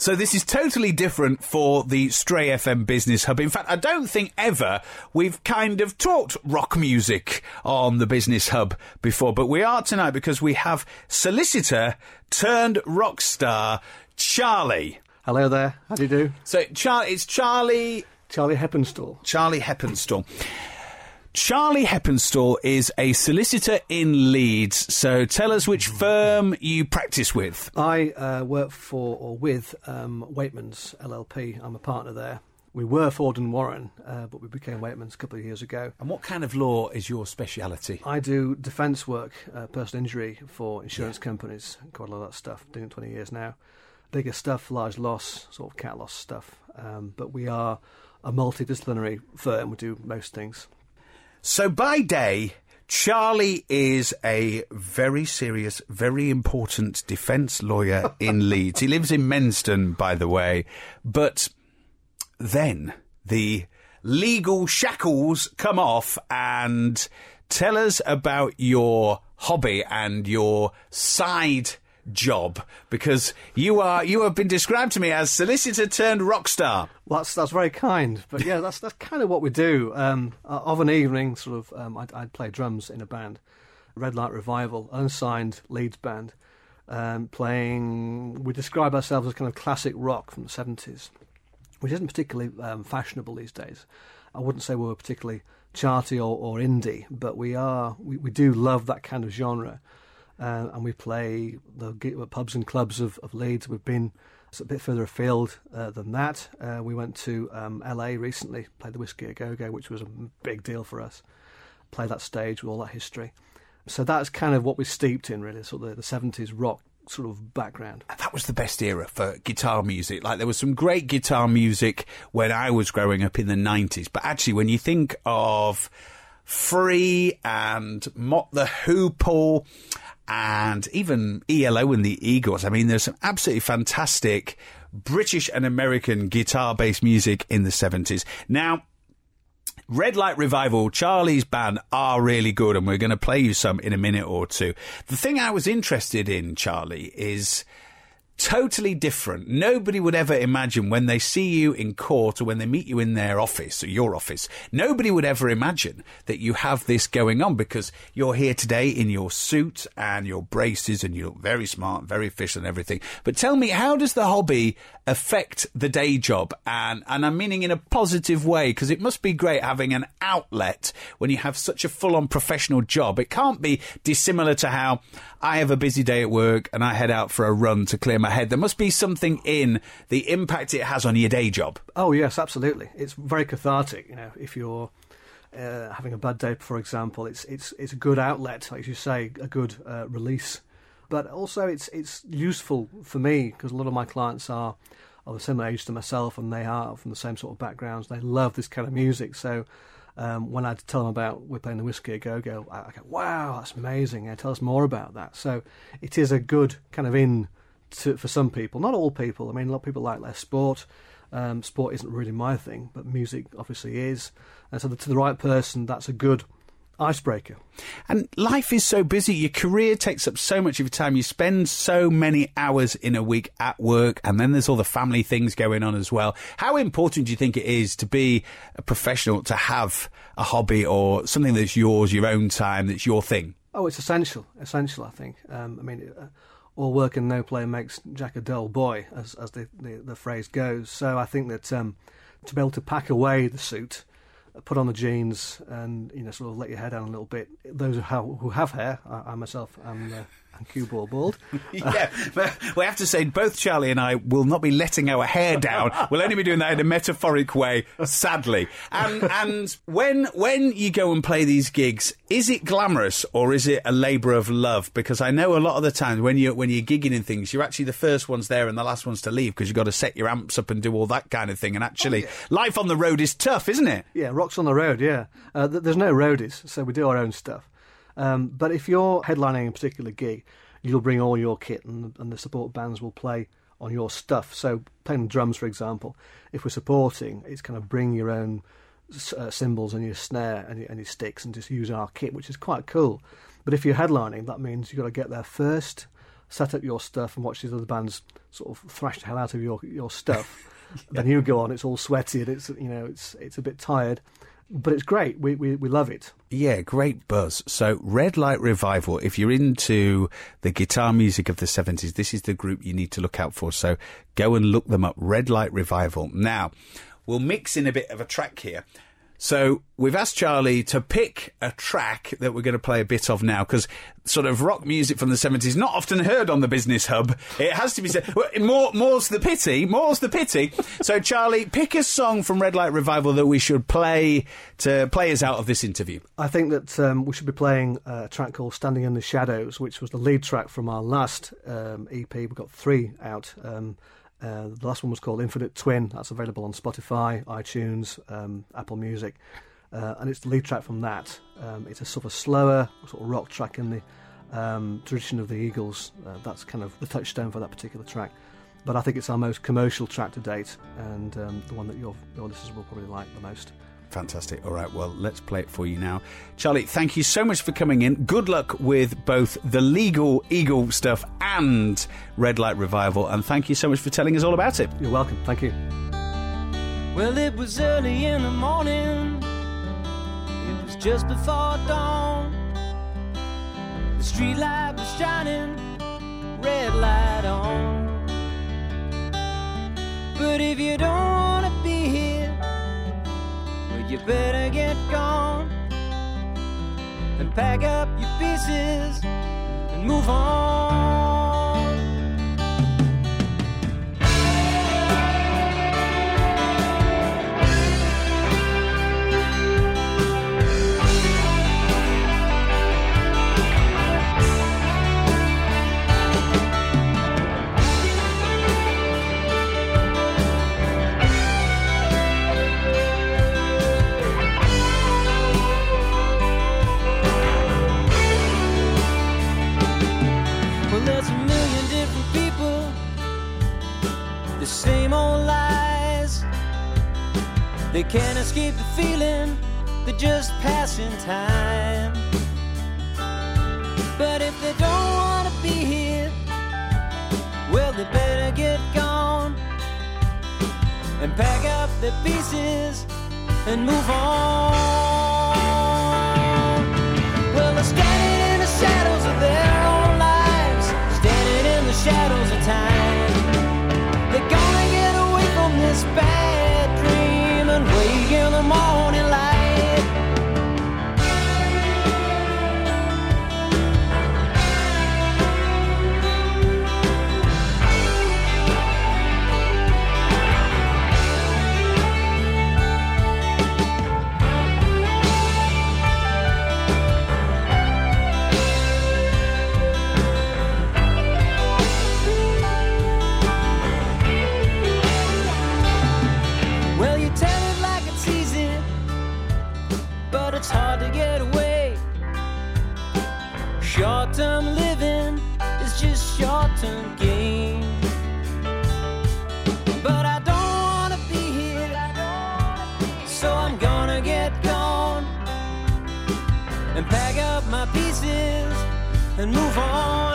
So this is totally different for the Stray FM Business Hub. In fact, I don't think ever we've kind of talked rock music on the Business Hub before, but we are tonight because we have solicitor turned rock star Charlie. Hello there, how do you do? So it's Charlie... Charlie Heppenstall. Charlie Heppenstall. Charlie Heppenstall is a solicitor in Leeds, so tell us which firm you practice with. I work for or with Waitmans LLP. I'm a partner there. We were Ford and Warren, but we became Waitmans a couple of years ago. And what kind of law is your speciality? I do defence work, personal injury for insurance companies, quite a lot of that stuff, doing it 20 years now. Bigger stuff, large loss, sort of cat loss stuff. But we are a multidisciplinary firm, we do most things. So by day, Charlie is a very serious, very important defence lawyer in Leeds. He lives in Menston, by the way. But then the legal shackles come off, and tell us about your hobby and your side job, because you have been described to me as solicitor turned rock star. Well, that's very kind, but yeah, that's kind of what we do. Of an evening, sort of, I'd play drums in a band, Red Light Revival, unsigned Leeds band, playing. We describe ourselves as kind of classic rock from the 70s, which isn't particularly fashionable these days. I wouldn't say we were particularly charty or indie, but we do love that kind of genre. And we play the pubs and clubs of Leeds. We've been a bit further afield than that. We went to LA recently, played the Whiskey A Go Go, which was a big deal for us. Played that stage with all that history. So that's kind of what we're steeped in, really, sort of the 70s rock sort of background. And that was the best era for guitar music. Like, there was some great guitar music when I was growing up in the 90s. But actually, when you think of Free and Mott the Hoople and even ELO and the Eagles, I mean, there's some absolutely fantastic British and American guitar-based music in the 70s. Now, Red Light Revival, Charlie's band, are really good, and we're going to play you some in a minute or two. The thing I was interested in, Charlie, is totally different. Nobody would ever imagine when they see you in court or when they meet you in their office or your office, nobody would ever imagine that you have this going on, because you're here today in your suit and your braces and you look very smart, very official and everything. But tell me, how does the hobby affect the day job? And I'm meaning in a positive way, because it must be great having an outlet when you have such a full-on professional job. It can't be dissimilar to how I have a busy day at work and I head out for a run to clear my head. There must be something in the impact it has on your day job. Oh, yes, absolutely. It's very cathartic. You know, if you're having a bad day, for example, it's a good outlet, like you say, a good release. But also it's useful for me, because a lot of my clients are of a similar age to myself, and they are from the same sort of backgrounds. They love this kind of music. So when I tell them about we're playing the Whiskey A Go Go, I go, wow, that's amazing. Tell us more about that. So it is a good kind of for some people, not all people. I mean, a lot of people like their sport. Sport isn't really my thing, but music obviously is. And so to the right person, that's a good icebreaker. And life is so busy. Your career takes up so much of your time. You spend so many hours in a week at work, and then there's all the family things going on as well. How important do you think it is to be a professional, to have a hobby or something that's yours, your own time, that's your thing? Oh, it's essential, I think. I mean, all work and no play makes Jack a dull boy, as the phrase goes. So I think that to be able to pack away the suit, put on the jeans, and sort of let your hair down a little bit. Those who have hair, I myself am cue ball bald. Yeah, but we have to say both Charlie and I will not be letting our hair down. We'll only be doing that in a metaphoric way, sadly. And when you go and play these gigs, is it glamorous or is it a labour of love? Because I know a lot of the times when you're gigging and things, you're actually the first ones there and the last ones to leave, because you've got to set your amps up and do all that kind of thing. And actually, life on the road is tough, isn't it? Yeah, rock's on the road, yeah. There's no roadies, so we do our own stuff. But if you're headlining a particular gig, you'll bring all your kit, and the support bands will play on your stuff. So playing drums, for example, if we're supporting, it's kind of bring your own cymbals and your snare and your sticks and just use our kit, which is quite cool. But if you're headlining, that means you've got to get there first, set up your stuff and watch these other bands sort of thrash the hell out of your stuff. Then you go on, it's all sweaty and it's a bit tired, but it's great. We love it. Yeah, great buzz. So Red Light Revival, if you're into the guitar music of the 70s, this is the group you need to look out for. So go and look them up, Red Light Revival. Now, we'll mix in a bit of a track here. So we've asked Charlie to pick a track that we're going to play a bit of now, because sort of rock music from the 70s is not often heard on the Business Hub. It has to be said. More's the pity. So Charlie, pick a song from Red Light Revival that we should play to play us out of this interview. I think that we should be playing a track called Standing in the Shadows, which was the lead track from our last EP. We've got 3 out. The last one was called Infinite Twin. That's available on Spotify, iTunes, Apple Music. And it's the lead track from that. It's a sort of slower sort of rock track in the tradition of the Eagles. That's kind of the touchstone for that particular track. But I think it's our most commercial track to date, and the one that your listeners will probably like the most. Fantastic. All right, well, let's play it for you now. Charlie, thank you so much for coming in. Good luck with both the legal Eagle stuff and Red Light Revival, and thank you so much for telling us all about it. You're welcome. Thank you. Well, it was early in the morning. It was just before dawn. The street light was shining, red light on. But if you don't want to be here, you better get gone and pack up your pieces and move on. The same old lies, they can't escape the feeling they're just passing time. But if they don't want to be here, well, they better get gone and pack up their pieces and move on. Well, they're standing in the shadows of their own lives, standing in the shadows of time. They're gonna get away from this bad dream and wake in the morning light. It's hard to get away. Short-term living is just short-term gain. But I don't want to be here, so I'm gonna get gone and pack up my pieces and move on.